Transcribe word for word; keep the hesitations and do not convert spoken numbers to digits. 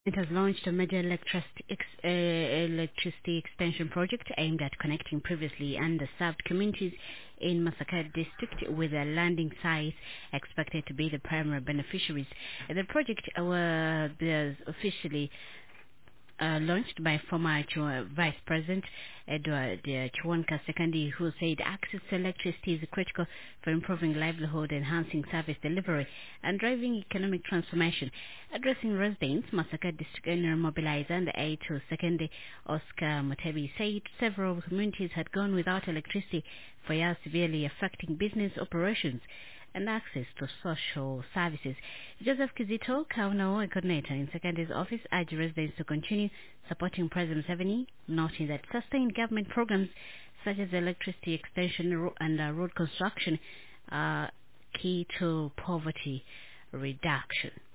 It has launched a major electricity, ex, uh, electricity extension project aimed at connecting previously underserved communities in Masaka district with a landing sites expected to be the primary beneficiaries. The project uh, was officially uh, launched by former Chua- Vice President Edward uh, Chwanka Sekandi, who said access to electricity is critical for improving livelihood, enhancing service delivery, and driving economic transformation. Addressing residents, Masaka District Owner Mobilizer and the aide to Sekandi, Oscar Mutebi, said several communities had gone without electricity for years, severely affecting business operations and access to social services. Joseph Kizito, Kaunao coordinator in Secondary's office, urged residents to continue supporting President Museveni, noting that sustained government programs such as electricity extension ro- and uh, road construction are key to poverty reduction.